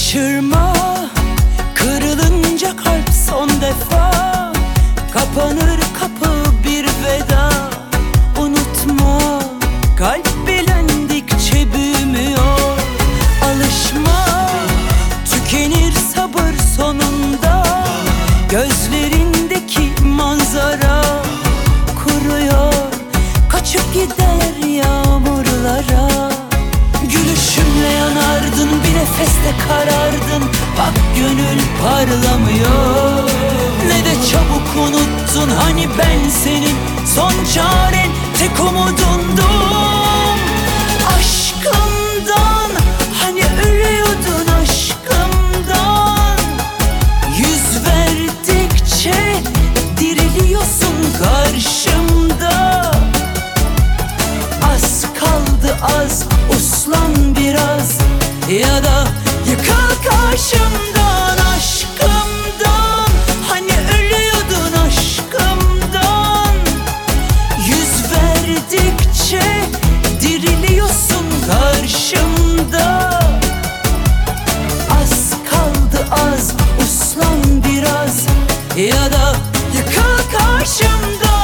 Şaşırma, kırılınca kalp son defa. Kapanır kapı bir veda. Unutma, kalp bilendikçe büyümüyor. Alışma, tükenir sabır sonunda. Gözlerindeki manzara kuruyor, kaçıp gider yağmurlara. Gülüşümle yanardın, bir nefeste karardın. Bak gönül parlamıyor. Ne de çabuk unuttun, hani ben senin son çaren, tek umudundum. Aşkımdan, hani ölüyordun aşkımdan. Yüz verdikçe diriliyorsun karşımda. Az kaldı az, uslan biraz, ya da yıkıl karşımdan. Aşkımdan, hani ölüyordun aşkımdan. Yüz verdikçe diriliyorsun karşımda. Az kaldı az, uslan biraz, ya da yıkıl karşımdan.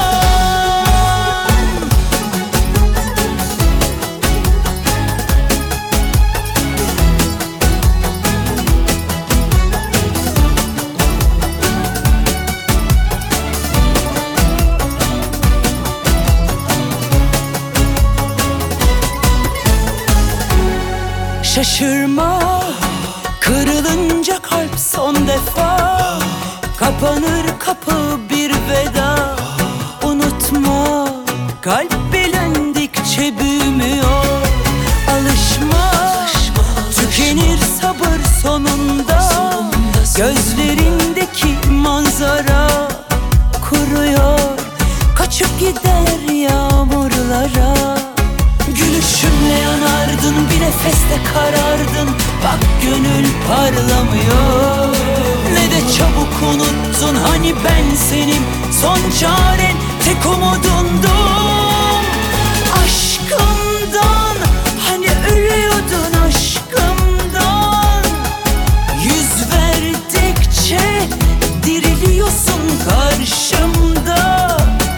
Şaşırma, kırılınca kalp son defa. Kapanır kapı bir veda. Unutma, kalp bilendikçe büyümüyor. Alışma, tükenir sabır sonunda. Gözlerindeki manzara kuruyor, kaçıp gider yağmurlara. Gülüşümle yanardın, bir nefeste karardın. Bak gönül parlamıyor. Ne de çabuk unuttun, hani ben senin son çaren, tek umudundum. Aşkımdan, hani ölüyordun aşkımdan. Yüz verdikçe diriliyorsun karşımda.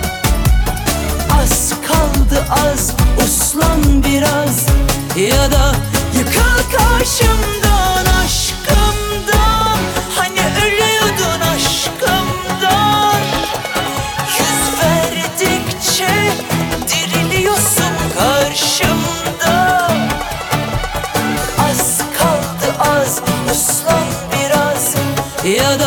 Az kaldı az, uslan biraz, ya da yıkıl karşımdan. Aşkımdan, hani ölüyordun aşkımdan. Yüz verdikçe diriliyorsun karşımda. Az kaldı az, uslan biraz, ya